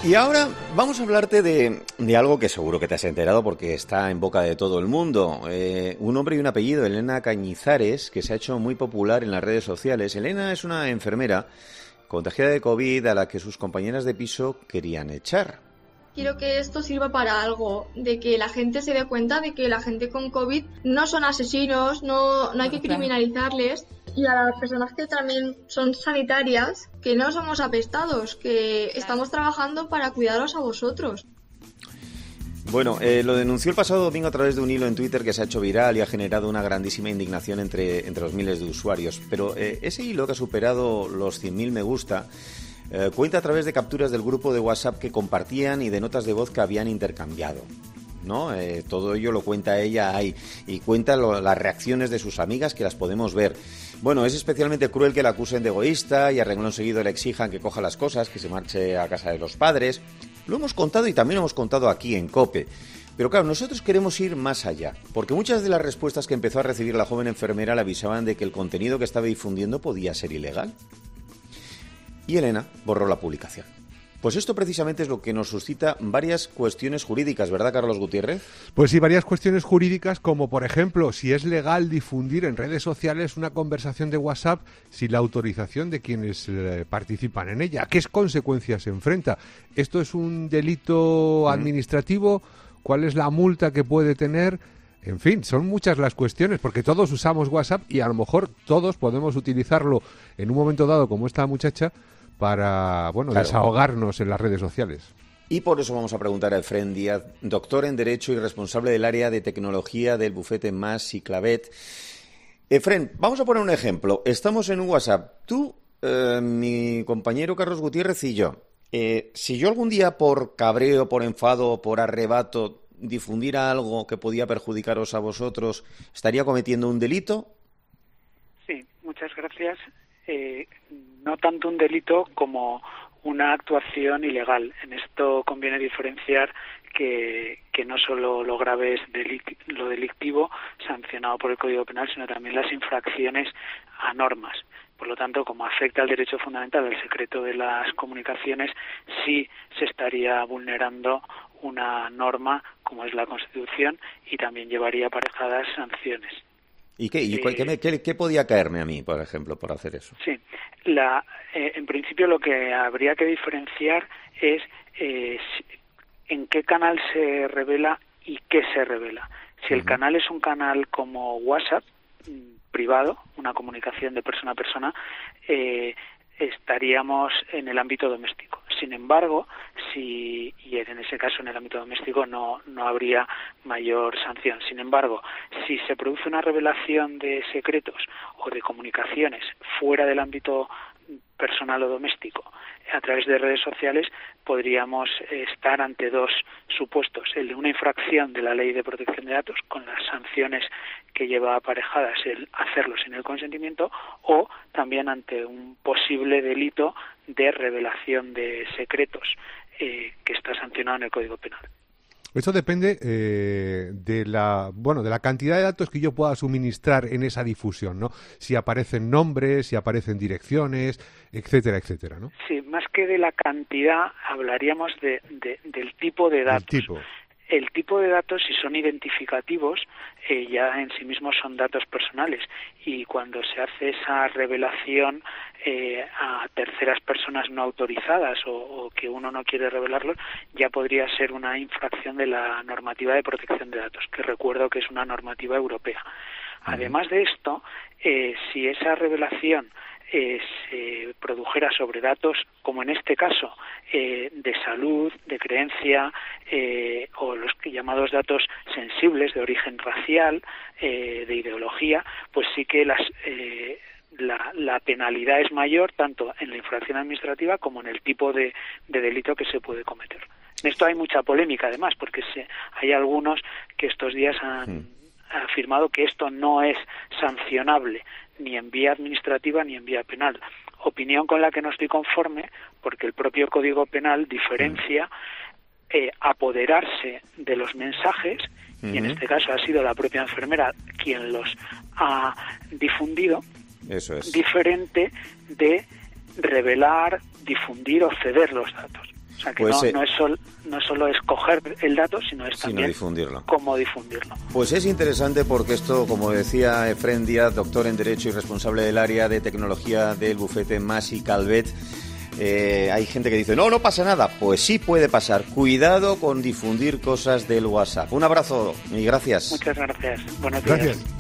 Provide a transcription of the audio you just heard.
Y ahora vamos a hablarte de algo que seguro que te has enterado porque está en boca de todo el mundo. Un nombre y un apellido, Elena Cañizares, que se ha hecho muy popular en las redes sociales. Elena es una enfermera contagiada de COVID a la que sus compañeras de piso querían echar. Quiero que esto sirva para algo, de que la gente se dé cuenta de que la gente con COVID no son asesinos, no hay que criminalizarles. Y a las personas que también son sanitarias, que no somos apestados, que estamos trabajando para cuidaros a vosotros. Bueno, lo denunció el pasado domingo a través de un hilo en Twitter que se ha hecho viral y ha generado una grandísima indignación entre los miles de usuarios. Pero ese hilo, que ha superado los 100.000 me gusta, cuenta a través de capturas del grupo de WhatsApp que compartían y de notas de voz que habían intercambiado, ¿no? Todo ello lo cuenta ella ahí y cuenta las reacciones de sus amigas, que las podemos ver. Bueno, es especialmente cruel que la acusen de egoísta y a renglón seguido le exijan que coja las cosas, que se marche a casa de los padres. Lo hemos contado y también lo hemos contado aquí en COPE. Pero claro, nosotros queremos ir más allá, porque muchas de las respuestas que empezó a recibir la joven enfermera le avisaban de que el contenido que estaba difundiendo podía ser ilegal. Y Elena borró la publicación. Pues esto precisamente es lo que nos suscita varias cuestiones jurídicas, ¿verdad, Carlos Gutiérrez? Pues sí, varias cuestiones jurídicas, como por ejemplo, si es legal difundir en redes sociales una conversación de WhatsApp sin la autorización de quienes participan en ella. ¿A qué consecuencias se enfrenta? ¿Esto es un delito administrativo? ¿Cuál es la multa que puede tener? En fin, son muchas las cuestiones, porque todos usamos WhatsApp y a lo mejor todos podemos utilizarlo en un momento dado, como esta muchacha, para, bueno, claro, desahogarnos en las redes sociales. Y por eso vamos a preguntar a Efrén Díaz, doctor en Derecho y responsable del área de tecnología del bufete Mas y Clavet. Efrén, vamos a poner un ejemplo. Estamos en un WhatsApp. Tú, mi compañero Carlos Gutiérrez y yo. Si yo algún día por cabreo, por enfado, por arrebato difundiera algo que podía perjudicaros a vosotros, ¿estaría cometiendo un delito? Sí, muchas gracias. No tanto un delito como una actuación ilegal. En esto conviene diferenciar que no solo lo grave es lo delictivo sancionado por el Código Penal, sino también las infracciones a normas. Por lo tanto, como afecta al derecho fundamental al secreto de las comunicaciones, sí se estaría vulnerando una norma como es la Constitución y también llevaría aparejadas sanciones. ¿Y qué podía caerme a mí, por ejemplo, por hacer eso? Sí, en principio lo que habría que diferenciar es en qué canal se revela y qué se revela. Si el canal es un canal como WhatsApp, privado, una comunicación de persona a persona, estaríamos en el ámbito doméstico. Sin embargo, y en ese caso en el ámbito doméstico no habría mayor sanción. Sin embargo, si se produce una revelación de secretos o de comunicaciones fuera del ámbito personal o doméstico a través de redes sociales, podríamos estar ante dos supuestos: el de una infracción de la Ley de Protección de Datos con las sanciones que lleva aparejadas el hacerlo sin el consentimiento, o también ante un posible delito de revelación de secretos que está sancionado en el Código Penal. Esto depende de la cantidad de datos que yo pueda suministrar en esa difusión, ¿no? Si aparecen nombres, si aparecen direcciones, etcétera, etcétera, ¿no? Sí, más que de la cantidad, hablaríamos del tipo de datos. El tipo de datos, si son identificativos, ya en sí mismos son datos personales, y cuando se hace esa revelación a terceras personas no autorizadas o que uno no quiere revelarlos, ya podría ser una infracción de la normativa de protección de datos, que recuerdo que es una normativa europea. Además de esto, si esa revelación se produjera sobre datos, como en este caso, de salud, de creencia, o los llamados datos sensibles de origen racial, de ideología, pues sí que la penalidad es mayor tanto en la infracción administrativa como en el tipo de delito que se puede cometer. En esto hay mucha polémica, además, porque hay algunos que estos días han afirmado que esto no es sancionable ni en vía administrativa ni en vía penal. Opinión con la que no estoy conforme, porque el propio Código Penal diferencia apoderarse de los mensajes, y en este caso ha sido la propia enfermera quien los ha difundido. Eso es diferente de revelar, difundir o ceder los datos. O sea que no es solo escoger el dato, sino también difundirlo. Cómo difundirlo. Pues es interesante porque esto, como decía Efrén Díaz, doctor en Derecho y responsable del área de tecnología del bufete Mas y Calvet, hay gente que dice, no pasa nada. Pues sí puede pasar. Cuidado con difundir cosas del WhatsApp. Un abrazo y gracias. Muchas gracias. Buenos días. Gracias.